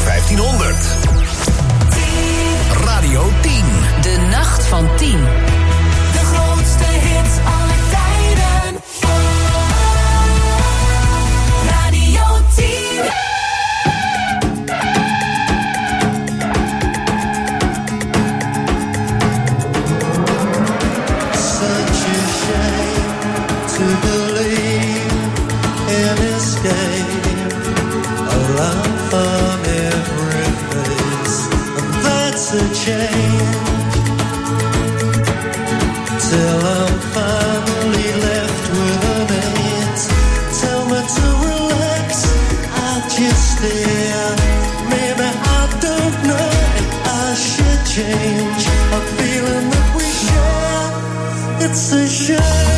1500. Radio 10. De nacht van 10. De grootste hits aller tijden. Radio 10. Such a shame to believe in escape, a love from every face, and that's a change. Till I'm finally left with a mate. Tell me to relax, I just stare. Maybe I don't know if I should change. A feeling that we share, it's a shame.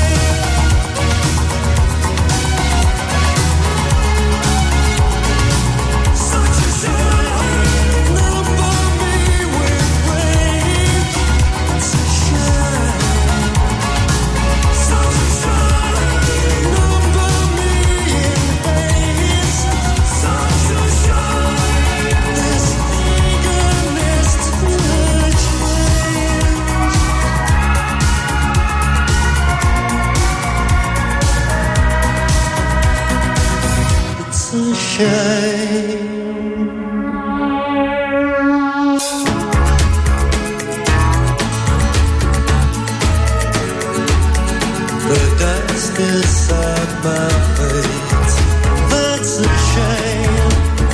The dust inside my face, that's a shame.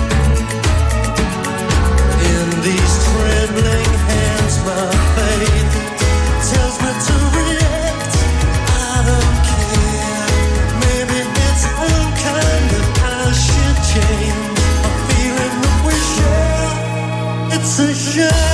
In these trembling hands, my faith tells me to react. I don't care. Maybe it's unkind that I should change. A feeling that we share, it's a shame.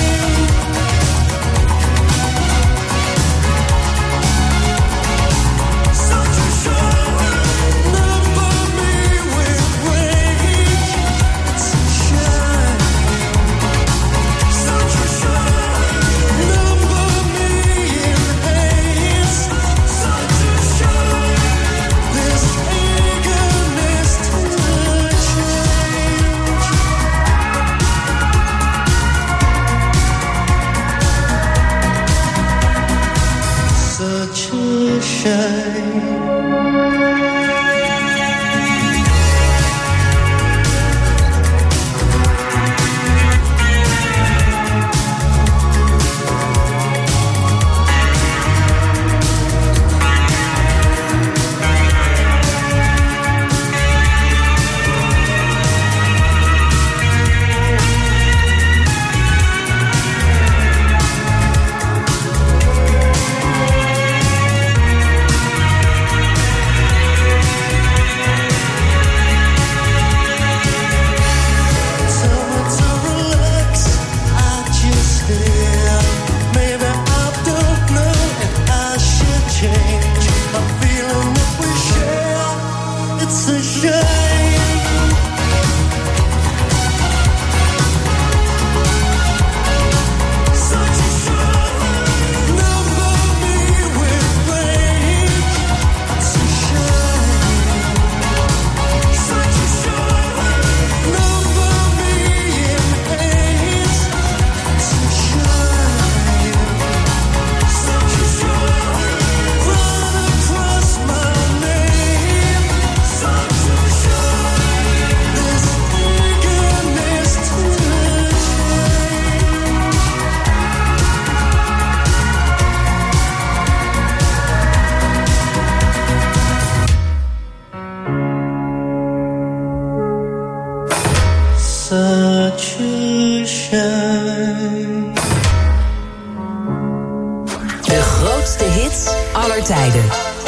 De grootste hits aller tijden.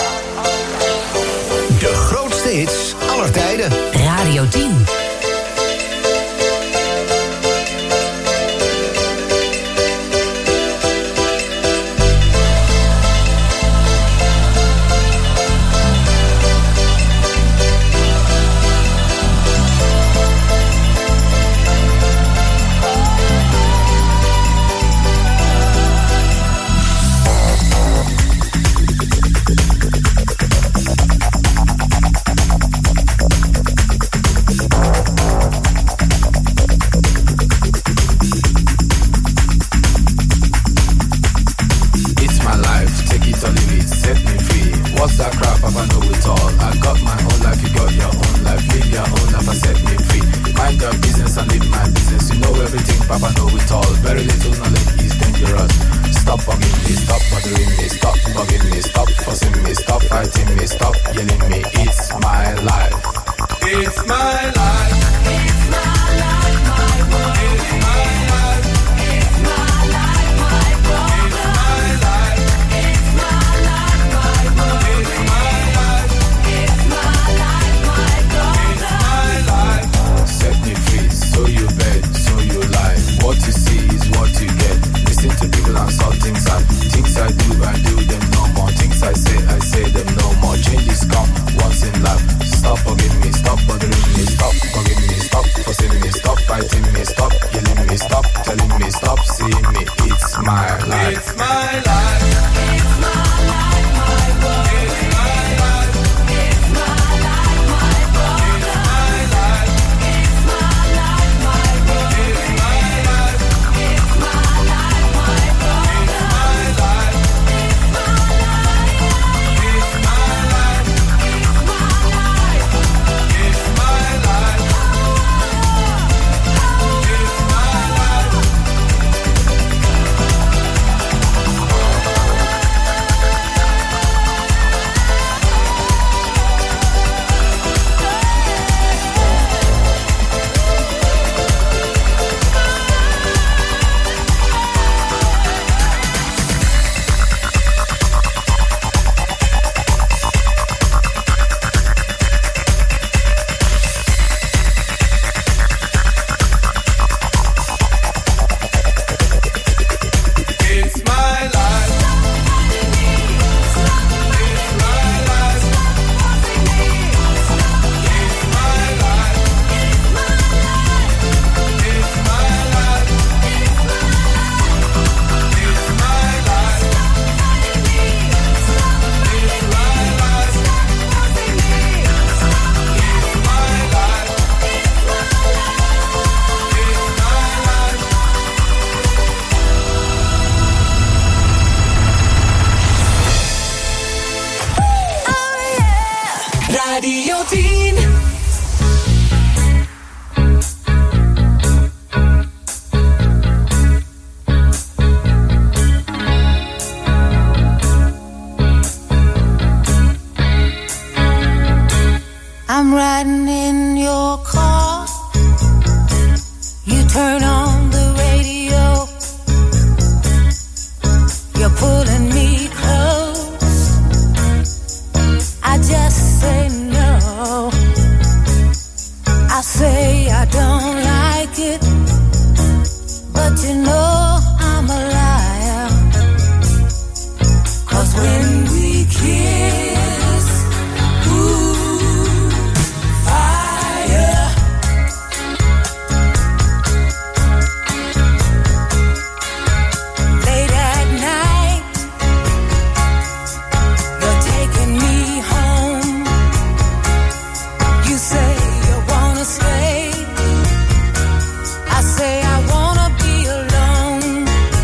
De grootste hits aller tijden. Radio 10. business and leave my business. You know everything, Papa know it all. Very little knowledge is dangerous. Stop bugging me, stop bothering me, stop bugging me, stop fussing me, stop fighting me, stop yelling me. It's my life. It's my life. It's my life, my world. It's my life. It's my life, my world. It's my life. It's my life, my world. It's my life. It's my life, my world. It's my life. Set me free, so you bet, so you lie. What you see is what you get. Listen to people and saw things I do them no more. Things I say them no more. Changes come once in life. Stop bugging me, stop bothering me, stop bugging me, stop fussing me, stop fighting me, stop yelling me, stop telling me, stop seeing me. It's my life. It's my life. It's my life, my world. It's my life. It's my life, my world. It's my life. It's my life, my world. It's my life. It's my life, my world. It's my life. It's my life. It's my life. It's my life. It's my life. It's my life. It's my life. It's my life. It's my life. It's my life. It's my life. It's my life. It's my life. Radio 10. I'm riding in your car. You turn on the radio. You're pulling me close. I just say no. I say I don't like it, but you know I'm a liar. 'Cause when we kiss, ooh, fire. Late at night, you're taking me home. You say you wanna stay. I say I wanna be alone.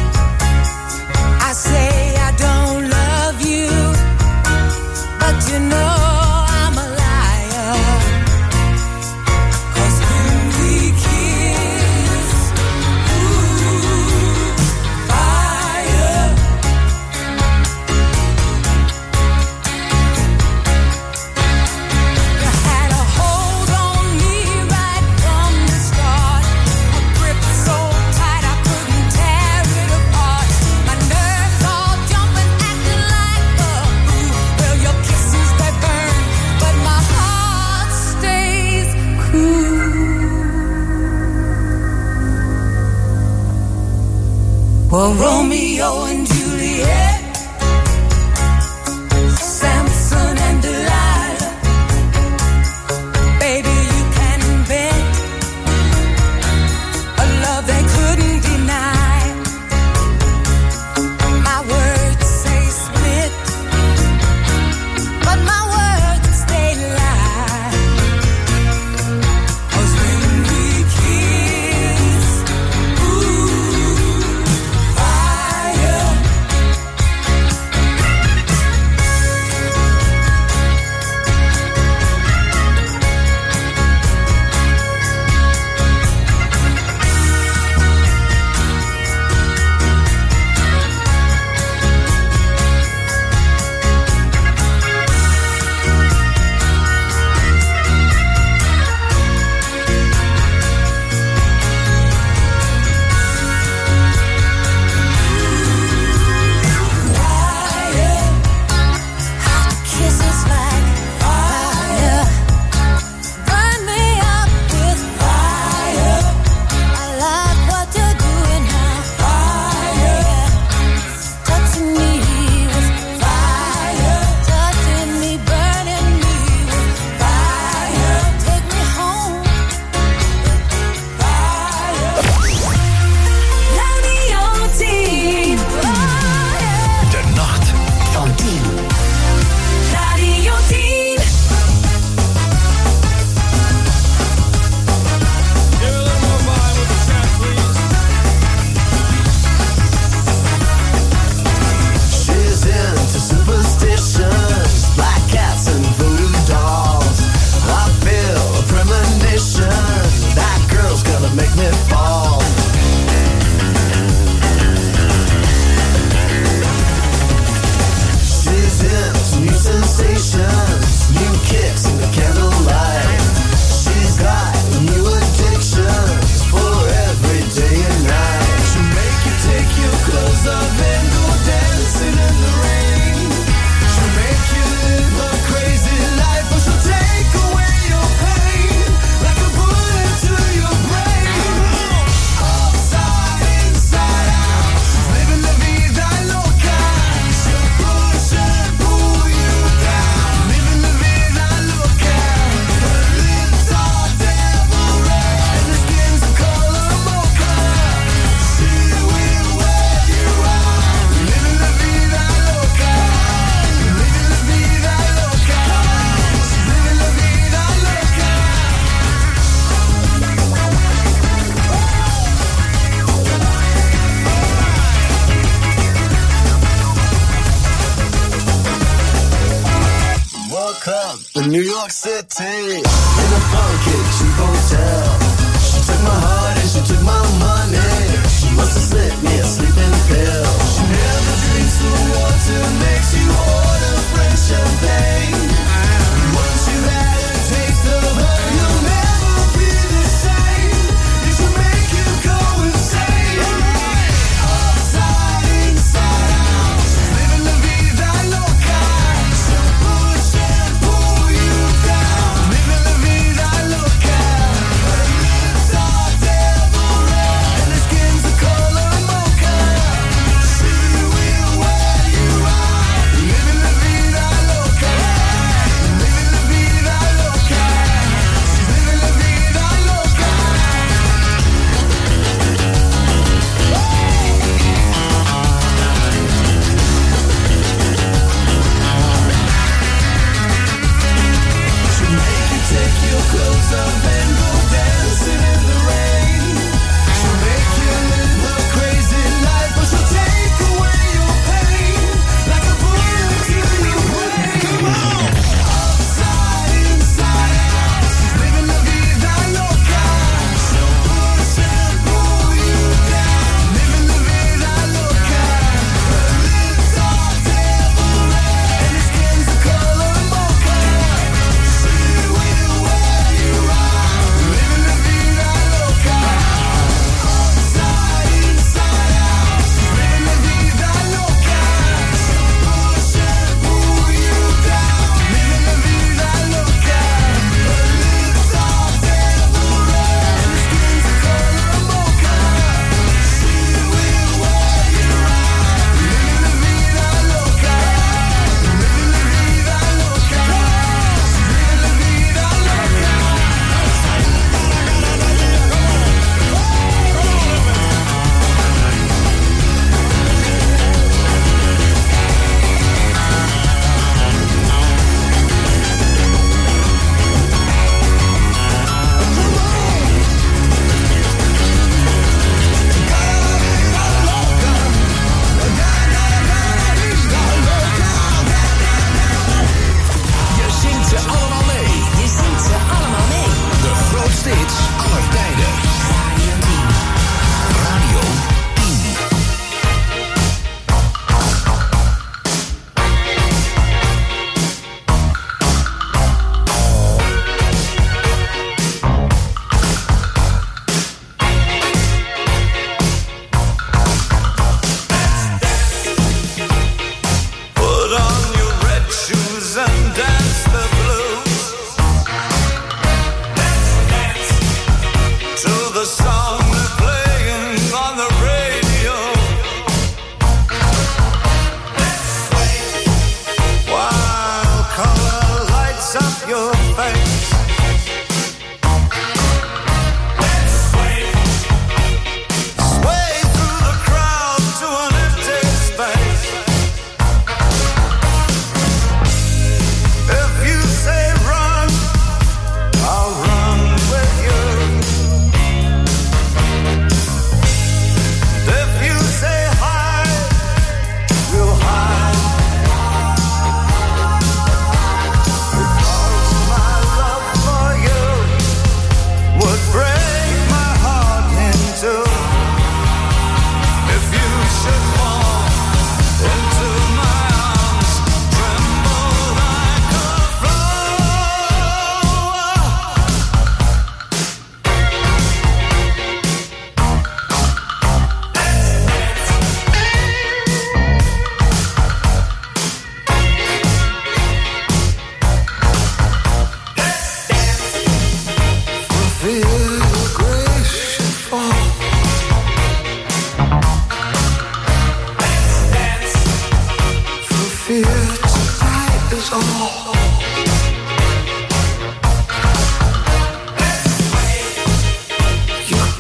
I say I don't love you, but you know I'm a liar. 'Cause when we kiss, ooh, fire. You had a hold on me right from the start. A grip so tight I couldn't tear it apart. My nerves all jumping, acting like a fool. Well, your kisses they burn, but my heart stays cool. Well, Romeo and Juliet, Samson and Delilah. Baby, you can bet a love they couldn't deny. My words say split, but my words they lie. 'Cause when we kiss, ooh, fire. make me fall. She's into new sensations, new kicks in the candlelight. She's got new addictions for every day and night. She'll make you take your clothes off and go dancing in the rain. She'll make you live a crazy life, or she'll take away your pain like a bullet to your brain. Upside, inside out, she's living la vida loca. She'll push and pull you down, living la vida loca. Her lips are devil red and her skin's the color mocha. She will wear you out, living la vida loca. Living la vida loca. She's living la vida loca. Welcome to New York City, in a funky cheap hotel. She took my heart and she took my money. She must have slipped me a sleeping pill. She never drinks the water, makes you order French champagne. Once you've had a taste of her, you'll never be the same. It should make you go insane. Upside, inside out, she's living la vida loca. She'll push and pull you down, living la vida loca. Her lips are dead.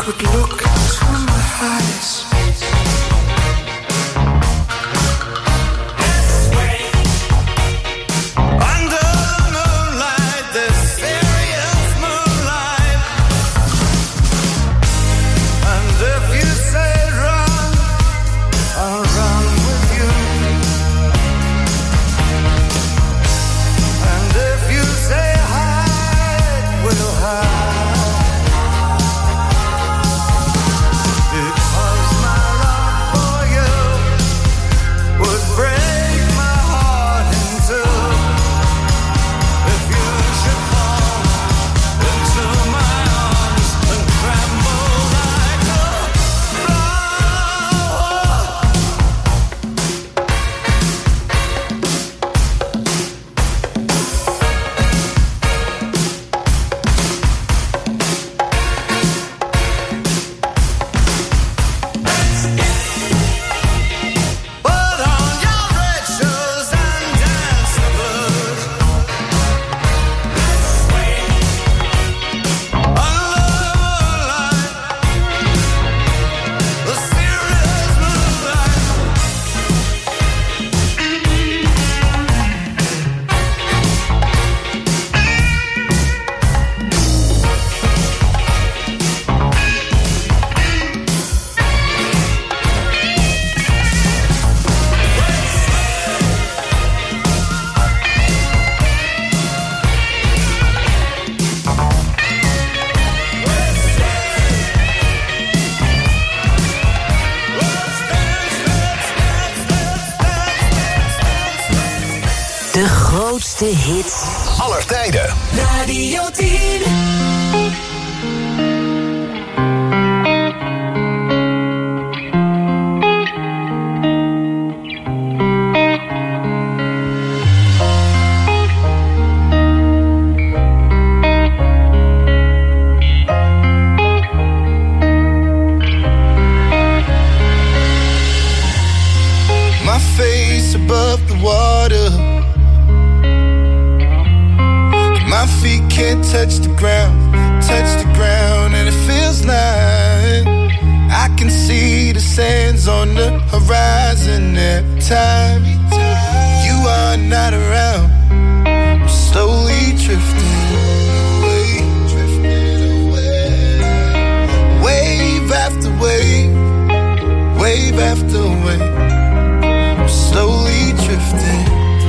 could look into my eyes. Under the moonlight, this serious moonlight. And if you say run, I'll run with you. And if you say hide, we'll hide. Because my love for you would break my heart in two. If you should fall into my arms and tremble like a flower. Put on your red shoes and dance the blues. Under the moonlight, the serious moonlight. De grootste hits Aller tijden. Radio 10. My face above the water. My feet can't touch the ground, and it feels like I can see the sands on the horizon every time you are not around. I'm slowly drifting away, wave after wave, wave after wave. I'm slowly drifting.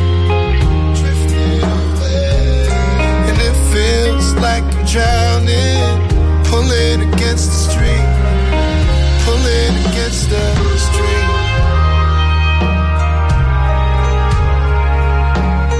Feels like I'm drowning, pulling against the stream, pulling against the stream.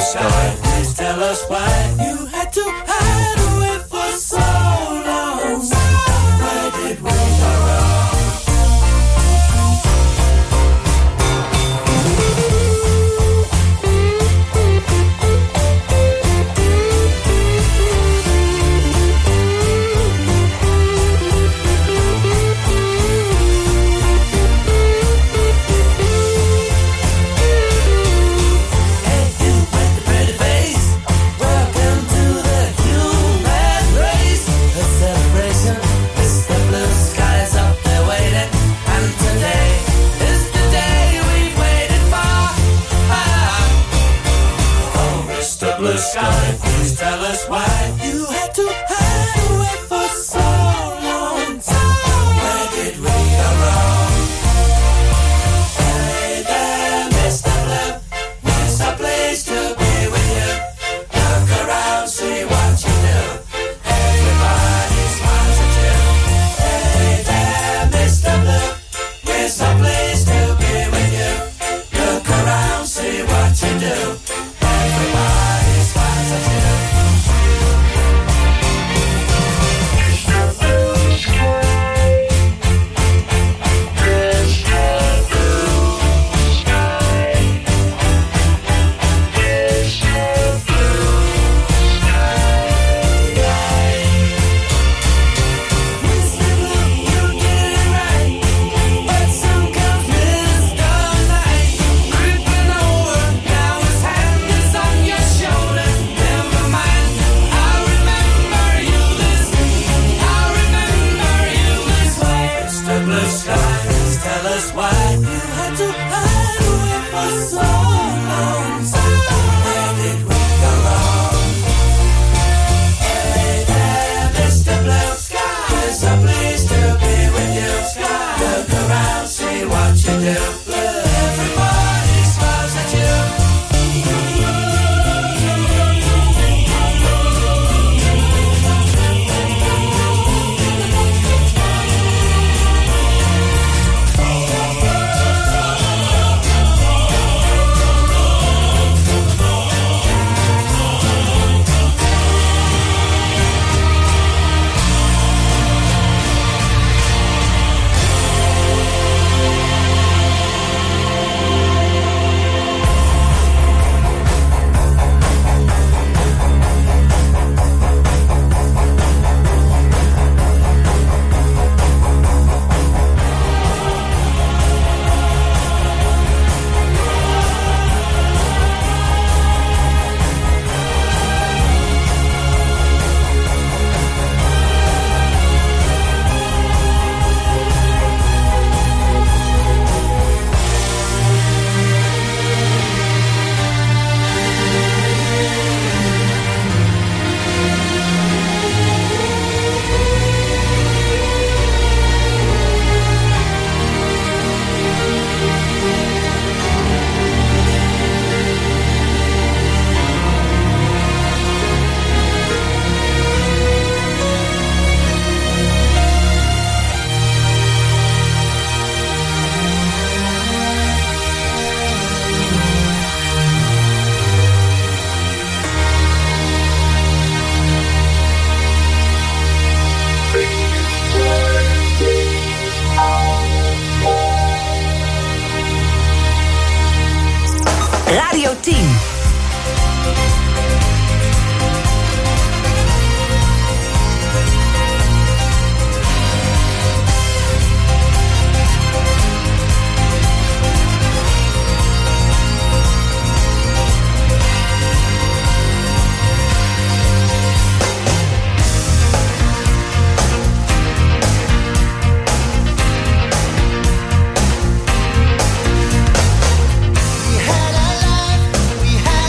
sky. Please tell us why you had to hide away for so long. Where did we go wrong? Sky, please tell us why you had to hide away for so long. Where did we go wrong? Hey there, Mr. Blue, it's a place to be with you. Look around, see what you do. Everybody smiles at you. Hey there, Mr. Blue, it's a place to be with you. Look around, see what you do. Everybody smiles at you. Radio 10. We had our life, we had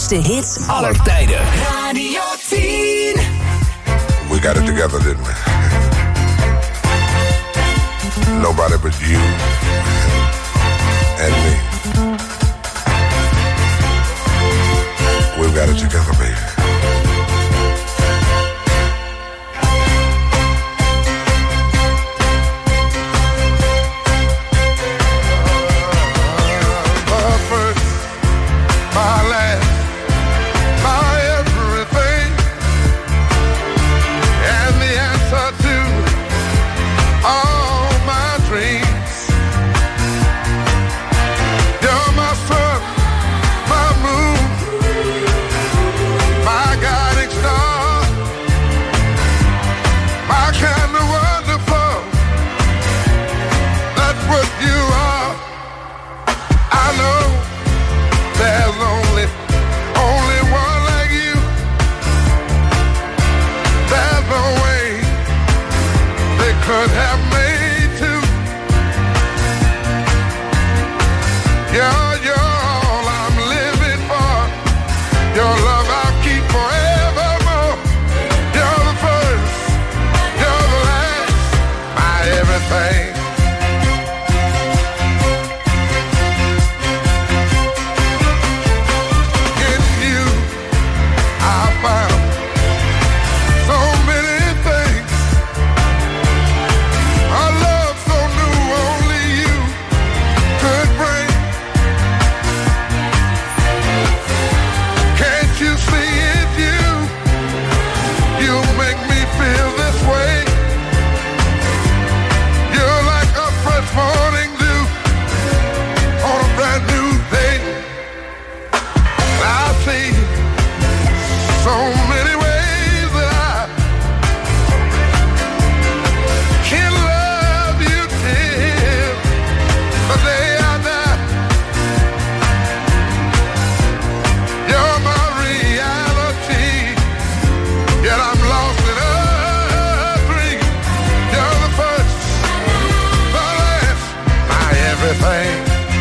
grootste hits aller tijden. Radio 10. We got it together, didn't we? Nobody but you and me. We've got it together, baby. Could have made two. You're all I'm living for. Your love I'll keep forevermore. You're the first, you're the last, my everything. In you I found so many things. A love so new only you could bring. Can't you see it, you? You make me feel this way. You're like a fresh morning dew on a brand new day. I see so many ways that I can love you till the day I die. You're my reality, yet I'm lost in a dream. You're the first, the last, my everything.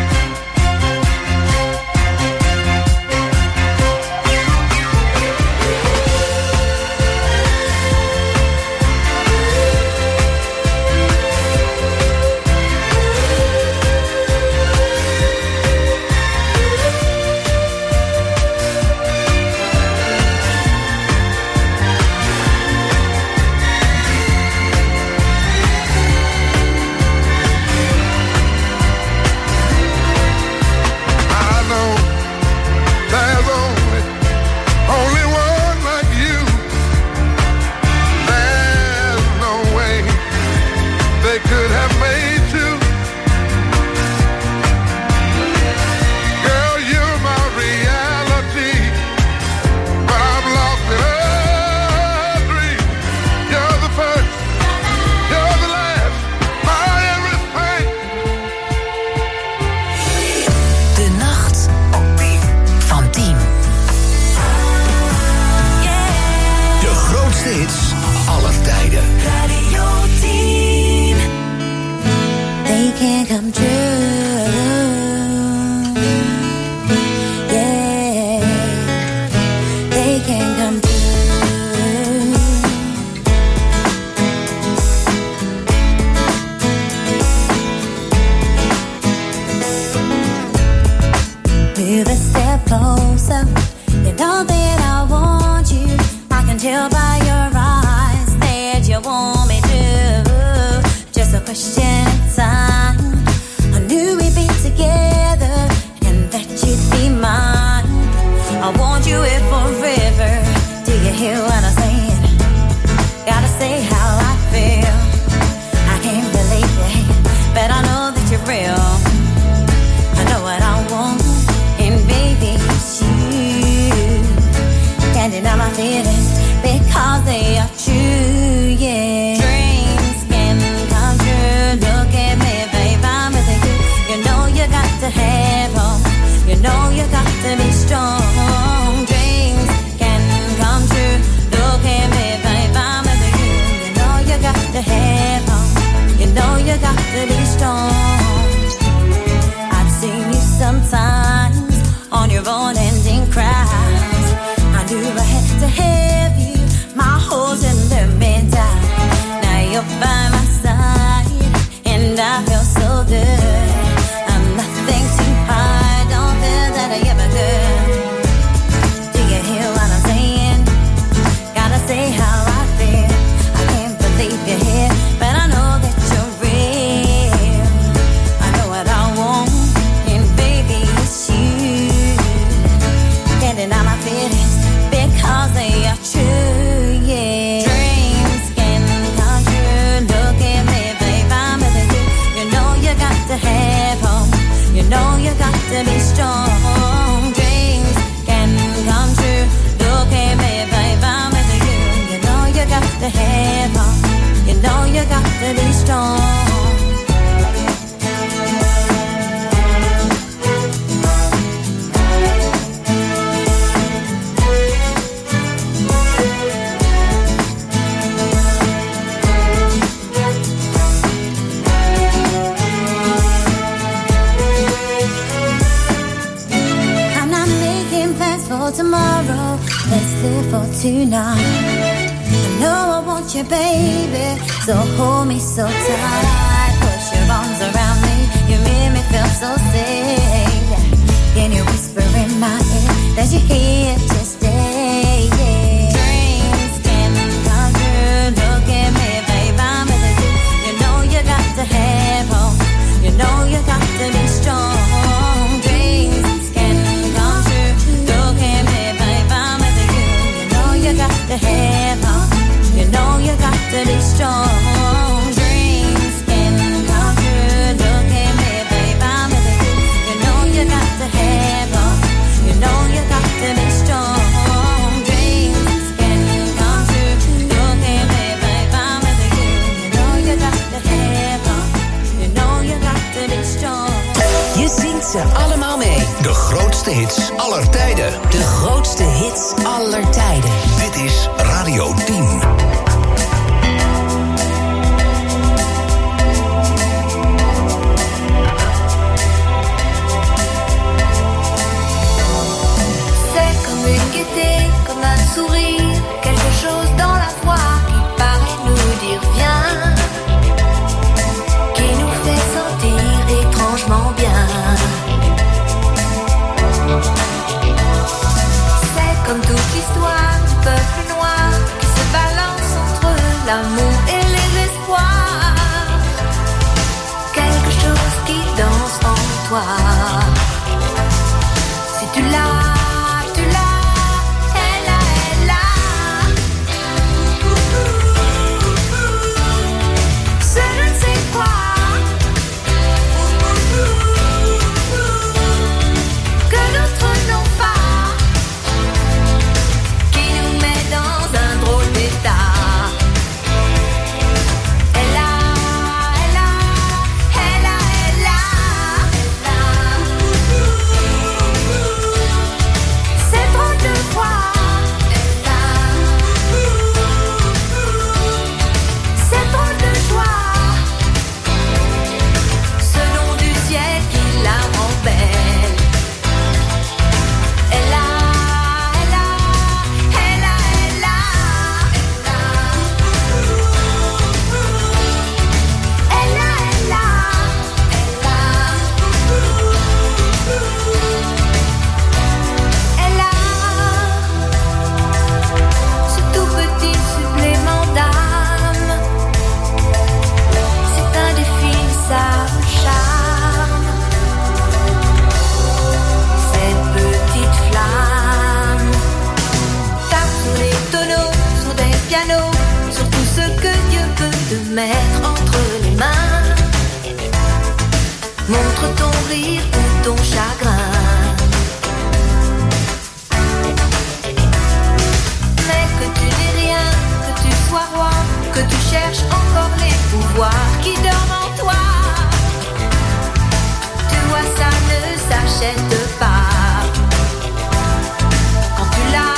I know there's only one like you. There's no way they could have made two. Girl, you're my reality, but I'm lost in a dream. You're the first, you're the last, my everything. De nacht van 10. De grootste hits aller tijden. Radio 10. They can't come true. Yeah, they can't come true. Move a step closer. You know that I want you. I can tell by your eyes that you want me to. Just a question of time. I knew we'd be together and that you'd be mine. I want you here forever. Do you hear what I'm saying? Gotta say how I feel. I can't believe it, but I know that you're real. I know what I want, and baby, it's you. Can't deny my feelings because they are true, yeah. Dreams can come true. Look at me, babe, I'm with you. You know you got to have hope. You know you got to be strong. Dreams can come true. Look at me, babe, I'm with you. You know you got to have hope. You know you got to be strong. I've seen you sometimes on your own and in crowd. let's live for tonight. I know I want you, baby, so hold me so tight. Put your arms around me, you make me feel so safe. Can you whisper in my ear that you're here to stay? Yeah. Dreams can come true. Look at me, babe, I'm with you. You know you got to have hope. You know you got to be strong. Dreams can come true. Look at me, babe, I'm with you. You know you got to have hope. You know you got to be strong. Dreams can come true. Look at me, babe, I'm with you. You know you got to have hope. You know you got to be strong. Dreams can come true. Look at me, babe, I'm with you. You know you got to have hope. You know you got to be strong. Je zingt ze allemaal mee. De grootste hits aller tijden. De grootste hits aller tijden. Dit is Radio 10. Comme un sourire, quelque chose dans la voix qui paraît nous dire viens, qui nous fait sentir étrangement bien. C'est comme toute l'histoire du peuple noir qui se balance entre l'amour et les espoirs. Quelque chose qui danse en toi. Si tu l'as, mettre entre les mains. Montre ton rire ou ton chagrin. Mais que tu n'aies rien, que tu sois roi, que tu cherches encore les pouvoirs qui dorment en toi. Tu vois, ça ne s'achète pas. Quand tu l'as,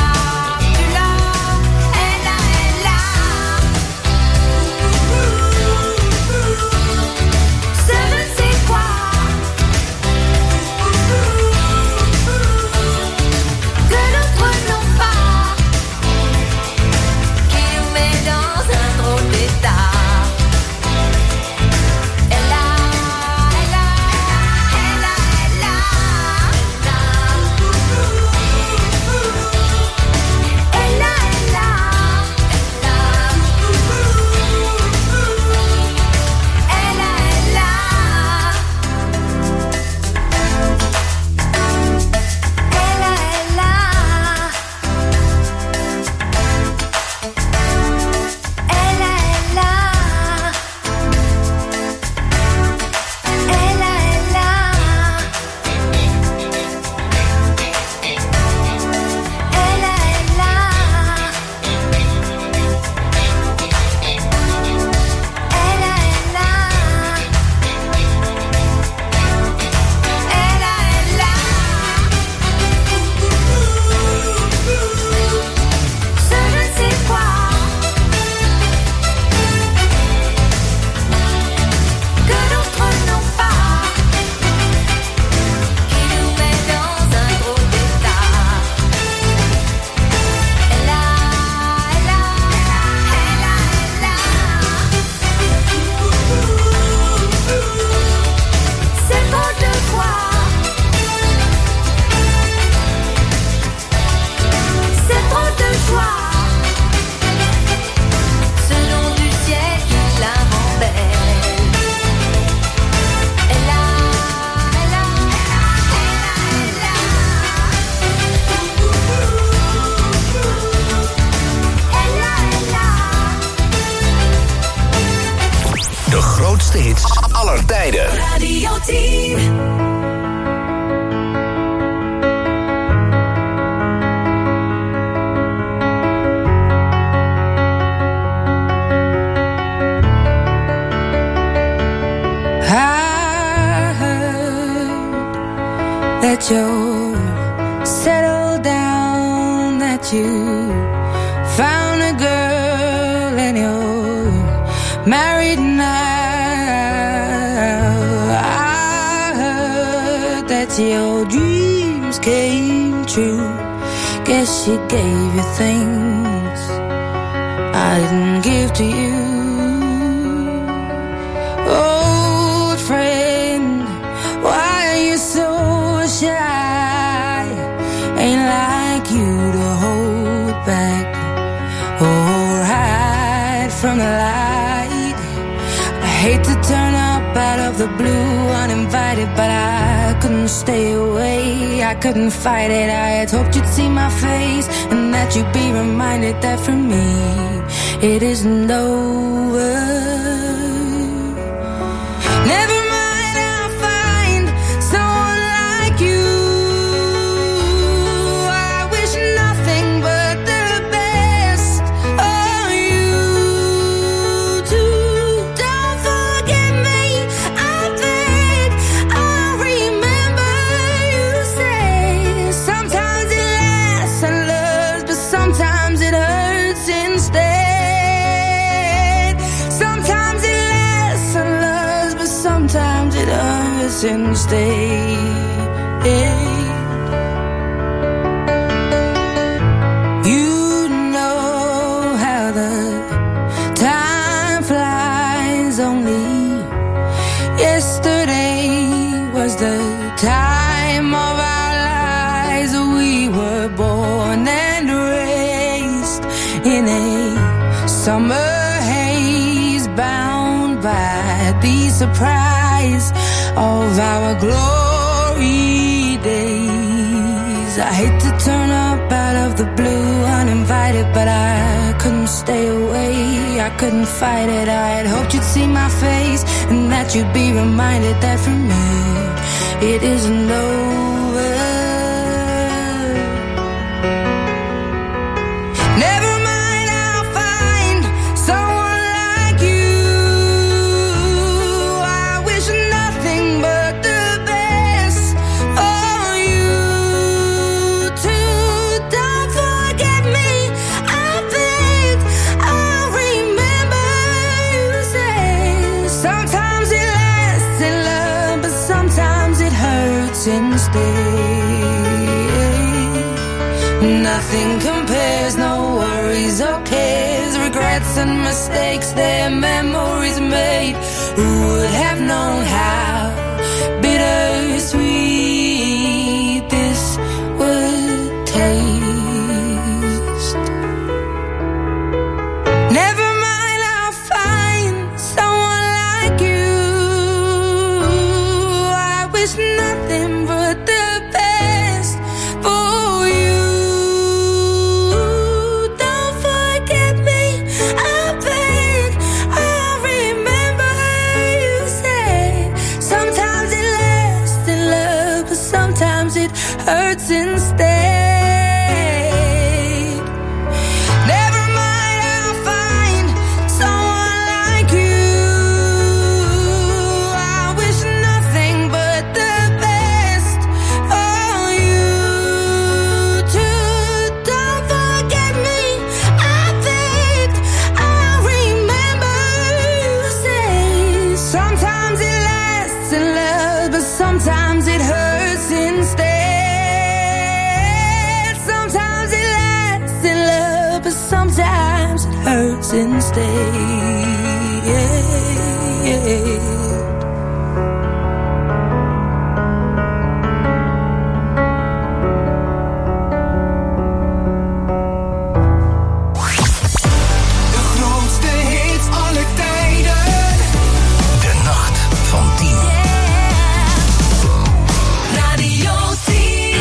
grootste hits aller tijden. Radio 10. That you're settled down, that you found a girl and you're married now. I heard that your dreams came true. Guess she gave you things I didn't give to you. Old friend, why are you so shy? Ain't like you to hold back or hide from the light. I hate to turn up out of the blue uninvited, but I couldn't stay away, I couldn't fight it. I had hoped you'd see my face and that you'd be reminded that for me it isn't over. Never mind, I'll find someone like you. I wish nothing but the best for you too. Don't forget me, I beg. I remember you say sometimes it lasts and loves, but sometimes it hurts instead. Sometimes it lasts and loves, but sometimes it hurts instead. You know how the time flies. Only yesterday was the time of our lives. We were born and raised in a summer haze, bound by the surprise of our glory days. I hate to turn up out of the blue uninvited, but I couldn't stay away, I couldn't fight it. I had hoped you'd see my face and that you'd be reminded that for me it isn't over. Never mind, I'll find someone like you. I wish nothing but the best for you too. Don't forget me, I beg. I remember you say sometimes it lasts in love, but sometimes it hurts instead. Nothing compares, no worries or cares, regrets and mistakes, their memories made. Who would have known how bittersweet this would taste? Never mind, I'll find someone like you. I wish nothing but the best for you. Don't forget me, I beg. I remember you said sometimes it lasts in love, but sometimes it hurts instead. Never mind, I'll find someone like you. I wish nothing but the best for you too. Don't forget me, I beg. I remember you say sometimes it lasts in love, but sometimes it hurts instead. Sometimes it lasts in love, but sometimes it hurts instead. De grootste hits aller tijden. De nacht van 10. Radio 10.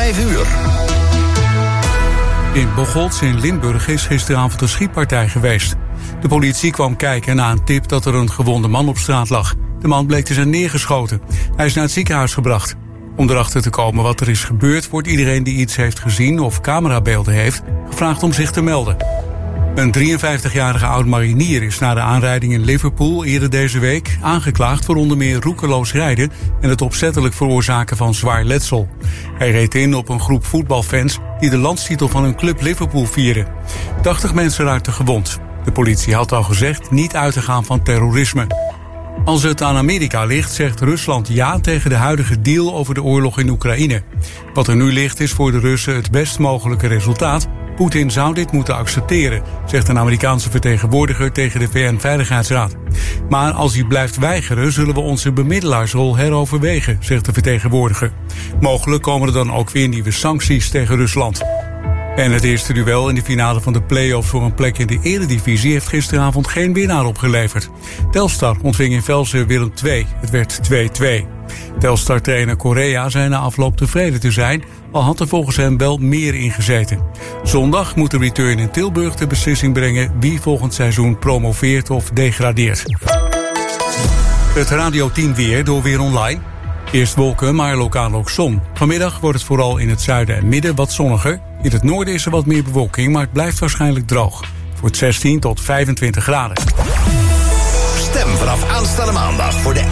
5 uur. In Bocholt in Limburg is gisteravond een schietpartij geweest. De politie kwam kijken na een tip dat er een gewonde man op straat lag. De man bleek te zijn neergeschoten. Hij is naar het ziekenhuis gebracht. Om erachter te komen wat er is gebeurd, wordt iedereen die iets heeft gezien of camerabeelden heeft gevraagd om zich te melden. Een 53-jarige oud-marinier is na de aanrijding in Liverpool eerder deze week aangeklaagd voor onder meer roekeloos rijden en het opzettelijk veroorzaken van zwaar letsel. Hij reed in op een groep voetbalfans die de landstitel van hun club Liverpool vieren. 80 mensen raakten gewond. De politie had al gezegd niet uit te gaan van terrorisme. Als het aan Amerika ligt, zegt Rusland ja tegen de huidige deal over de oorlog in Oekraïne. Wat er nu ligt is voor de Russen het best mogelijke resultaat. Poetin zou dit moeten accepteren, zegt een Amerikaanse vertegenwoordiger tegen de VN-veiligheidsraad. Maar als hij blijft weigeren, zullen we onze bemiddelaarsrol heroverwegen, zegt de vertegenwoordiger. Mogelijk komen er dan ook weer nieuwe sancties tegen Rusland. En het eerste duel in de finale van de play-offs voor een plek in de Eredivisie heeft gisteravond geen winnaar opgeleverd. Telstar ontving in Velsen Willem II. Het werd 2-2. Telstar-trainer Correa zei na afloop tevreden te zijn, al had er volgens hem wel meer in gezeten. Zondag moet de return in Tilburg de beslissing brengen wie volgend seizoen promoveert of degradeert. Het Radio 10 weer door Weer Online. Eerst wolken, maar lokaal ook zon. Vanmiddag wordt het vooral in het zuiden en midden wat zonniger. In het noorden is er wat meer bewolking, maar het blijft waarschijnlijk droog. Het wordt 16 tot 25 graden. Stem vanaf aanstaande maandag voor de